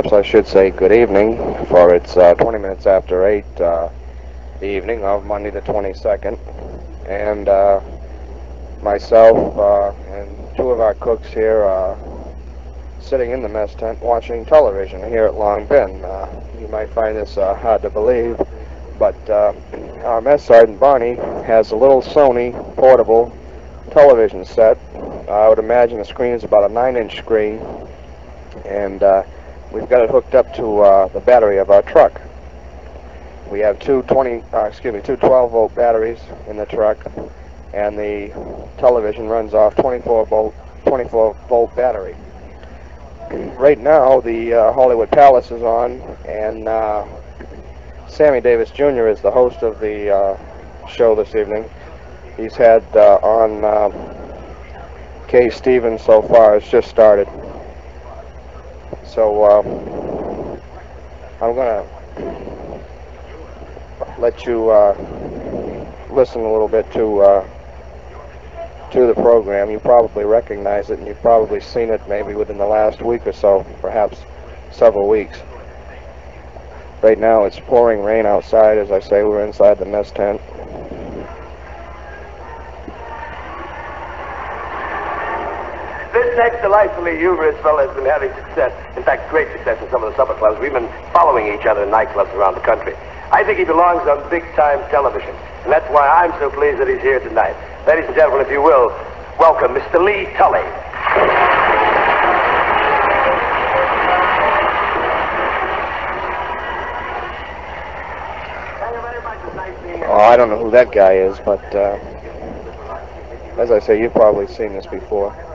perhaps I should say good evening, for it's 20 minutes after 8, the evening of Monday the 22nd, and myself and two of our cooks here are sitting in the mess tent watching television here at Long Bend. You might find this hard to believe, but our mess sergeant Barney has a little Sony portable television set. I would imagine the screen is about a 9-inch screen, and we've got it hooked up to the battery of our truck. We have two 12-volt batteries in the truck, and the television runs off 24-volt battery. Right now, the Hollywood Palace is on, and Sammy Davis Jr. is the host of the show this evening. He's had on Kay Stevens so far. It's just started. So I'm going to let you listen a little bit to the program. You probably recognize it, and you've probably seen it maybe within the last week or so, perhaps several weeks. Right now it's pouring rain outside. As I say, we're inside the mess tent. This next delightfully humorous fellow has been having success, in fact great success in some of the supper clubs. We've been following each other in nightclubs around the country. I think he belongs on big-time television, and that's why I'm so pleased that he's here tonight. Ladies and gentlemen, if you will, welcome Mr. Lee Tully. Thank you very much. It's nice being here. Oh, I don't know who that guy is, but as I say, you've probably seen this before.